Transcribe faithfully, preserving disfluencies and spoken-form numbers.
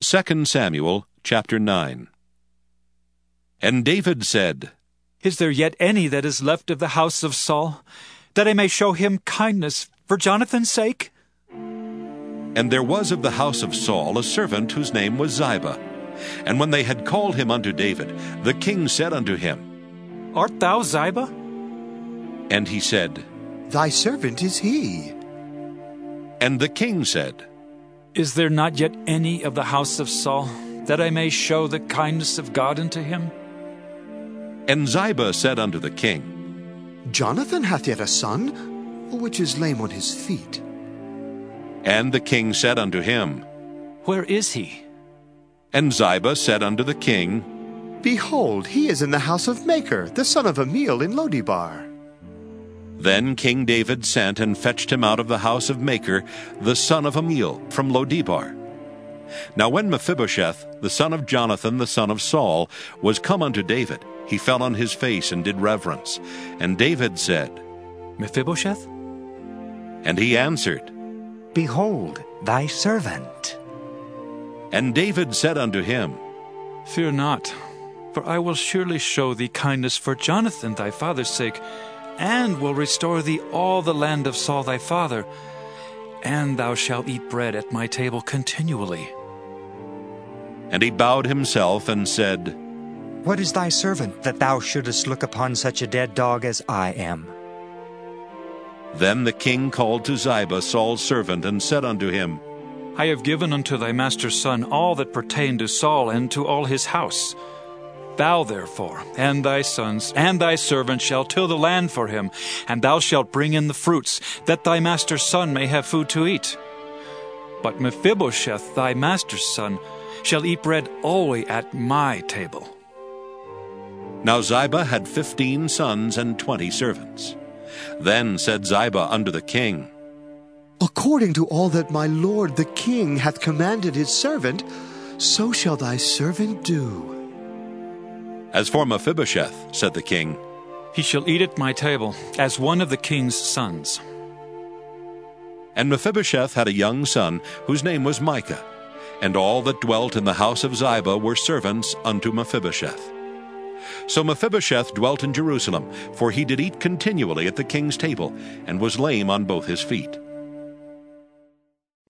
Second Samuel chapter nine. And David said, Is there yet any that is left of the house of Saul, that I may show him kindness for Jonathan's sake? And there was of the house of Saul a servant whose name was Ziba. And when they had called him unto David, the king said unto him, Art thou Ziba? And he said, Thy servant is he. And the king said, Is there not yet any of the house of Saul, that I may show the kindness of God unto him? And Ziba said unto the king, Jonathan hath yet a son, which is lame on his feet. And the king said unto him, Where is he? And Ziba said unto the king, Behold, he is in the house of Machir, the son of Ammiel in Lodebar. Then King David sent and fetched him out of the house of Machir, the son of Ammiel, from Lodebar. Now when Mephibosheth, the son of Jonathan, the son of Saul, was come unto David, he fell on his face and did reverence. And David said, Mephibosheth? And he answered, Behold, thy servant. And David said unto him, Fear not, for I will surely show thee kindness for Jonathan thy father's sake, and will restore thee all the land of Saul thy father, and thou shalt eat bread at my table continually. And he bowed himself and said, What is thy servant, that thou shouldest look upon such a dead dog as I am? Then the king called to Ziba Saul's servant, and said unto him, I have given unto thy master's son all that pertained to Saul and to all his house. Thou therefore, and thy sons, and thy servant shall till the land for him, and thou shalt bring in the fruits, that thy master's son may have food to eat. But Mephibosheth, thy master's son, shall eat bread always at my table. Now Ziba had fifteen sons and twenty servants. Then said Ziba unto the king, According to all that my lord the king hath commanded his servant, so shall thy servant do. As for Mephibosheth, said the king, He shall eat at my table, as one of the king's sons. And Mephibosheth had a young son, whose name was Micah, and all that dwelt in the house of Ziba were servants unto Mephibosheth. So Mephibosheth dwelt in Jerusalem, for he did eat continually at the king's table, and was lame on both his feet.